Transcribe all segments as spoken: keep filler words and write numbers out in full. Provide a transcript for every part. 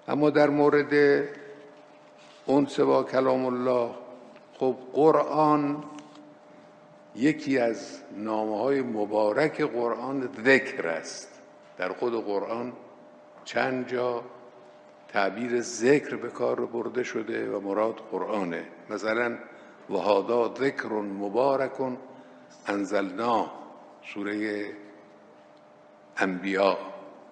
اما در مورد انس با کلام الله، خب قرآن یکی از نامه‌های مبارک قرآن ذکر است. در خود قرآن چند جا تعبیر ذکر به کار برده شده و مراد قرآنه. مثلا و هذا ذکر مبارک انزلناه، سوره انبیاء،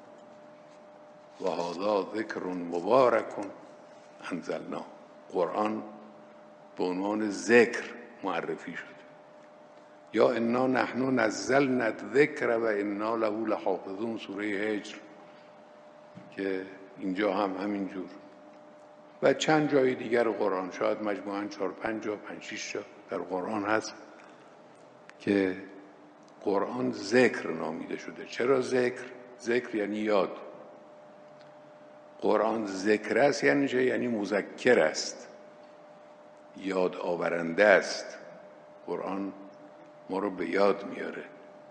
و هذا ذکر مبارک انزلناه، قرآن به عنوان ذکر معرفی شده. یا انا نحن نزلنا الذکر و انا له لحافظون، سوره هجر، که اینجا هم همینجور و چند جای دیگر قرآن، شاید مجموعاً چهار پنج جا پنج شش جا در قرآن هست که قرآن ذکر نامیده شده. چرا ذکر؟ ذکر یعنی یاد. قرآن ذکر است یعنی چه؟ یعنی مذکر است، یاد آورنده است. قرآن ما رو به یاد میاره.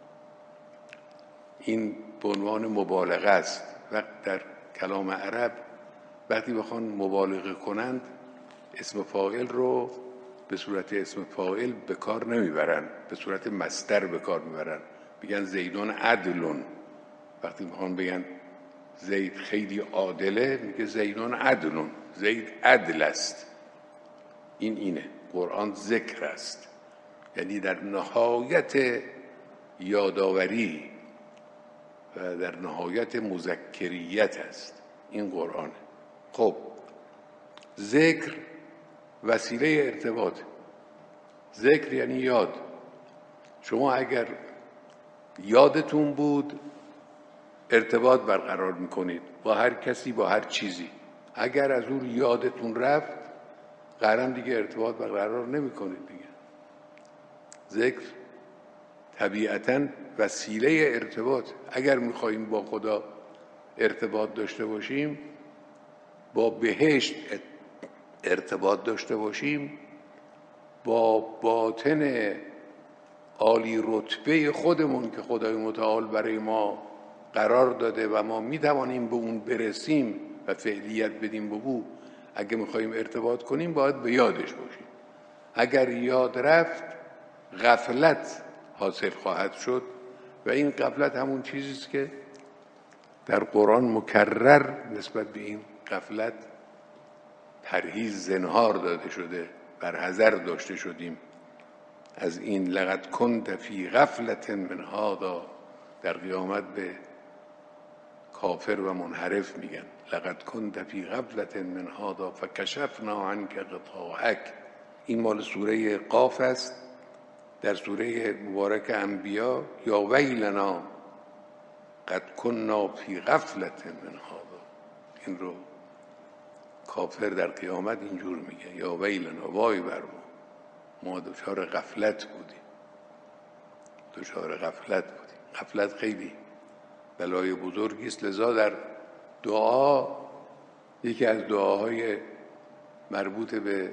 این به عنوان مبالغه است. وقت در کلام عرب وقتی بخوان مبالغه کنند اسم فاعل رو به صورت اسم فاعل به کار نمیبرن، به صورت مصدر به کار میبرن. بگن زیدون عدلون، وقتی بخوان بگن زید خیلی عادله میگه زیدون عدلون، زید عدل است. این اینه، قرآن ذکر است، یعنی در نهایت یادآوری و در نهایت مذکریت است این قرآن. خب ذکر وسیله ارتباط. ذکر یعنی یاد. شما اگر یادتون بود ارتباط برقرار میکنید با هر کسی، با هر چیزی. اگر از اون یادتون رفت قرار دیگه ارتباط برقرار نمیکنید دیگه. ذکر طبیعتاً وسیله ارتباط. اگر میخواییم با خدا ارتباط داشته باشیم، با بهشت ارتباط داشته باشیم، با باطن عالی رتبه خودمون که خدای متعال برای ما قرار داده و ما میتوانیم به اون برسیم و فعلیت بدیم به او، اگه میخواییم ارتباط کنیم باید به یادش باشیم. اگر یاد رفت غفلت حاصل خواهد شد و این غفلت همون چیزیست که در قرآن مکرر نسبت به این غفلت پرهیز، زنهار داده شده، بر حذر داشته شدیم از این. لقد کنت فی غفلت من هذا، در قیامت به کافر و منحرف میگن لقد کنت فی غفلت من هذا فکشفنا عنک غطاءک. این مال سوره قاف است. در سوره مبارک انبیاء یا ویلنا قد کنا فی غفلت من هذا، این رو کافر در قیامت اینجور میگه یا ویلنا، وای بر ما، ما دچار غفلت بودیم، دچار غفلت بودیم. غفلت خیلی بلای بزرگی است. لذا در دعا، یکی از دعاهای مربوط به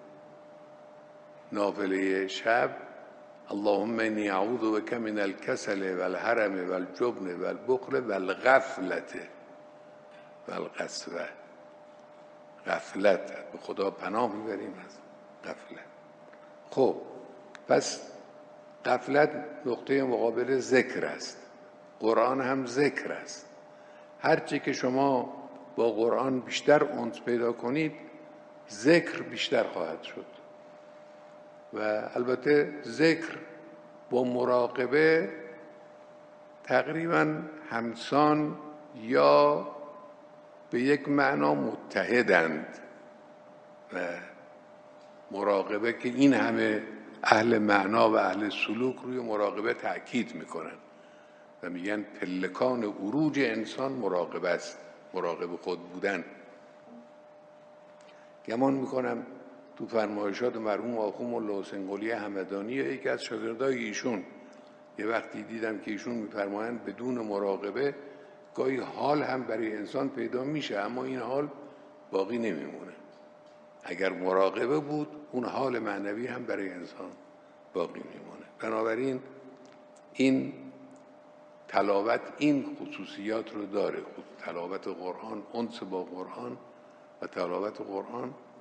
نافله شب، اللهم انی اعوذ بک من الکسل والهرم والجبن والبخل والغفلت والقسوه. غفلت، به خدا پناه میبریم از غفلت. خب پس غفلت نقطه مقابل ذکر است. قرآن هم ذکر است. هرچی که شما با قرآن بیشتر انس پیدا کنید ذکر بیشتر خواهد شد. و البته ذکر با مراقبه تقریبا همسان یا به یک معنا متحدند و مراقبه که این همه اهل معنا و اهل سلوک روی مراقبه تأکید میکنن و میگن پلکان عروج انسان مراقبه است، مراقب خود بودن. گمان میکنم تو فرمایشات مرحوم آخوند ملا حسین قلی همدانی یکی از شاگردای ایشون یه وقتی دیدم که ایشون میفرمایند بدون مراقبه گاهی حال هم برای انسان پیدا میشه اما این حال باقی نمیمونه. اگر مراقبه بود اون حال معنوی هم برای انسان باقی میمونه. بنابراین این تلاوت این خصوصیات رو داره. تلاوت قرآن، انس با قرآن و تلاوت قرآن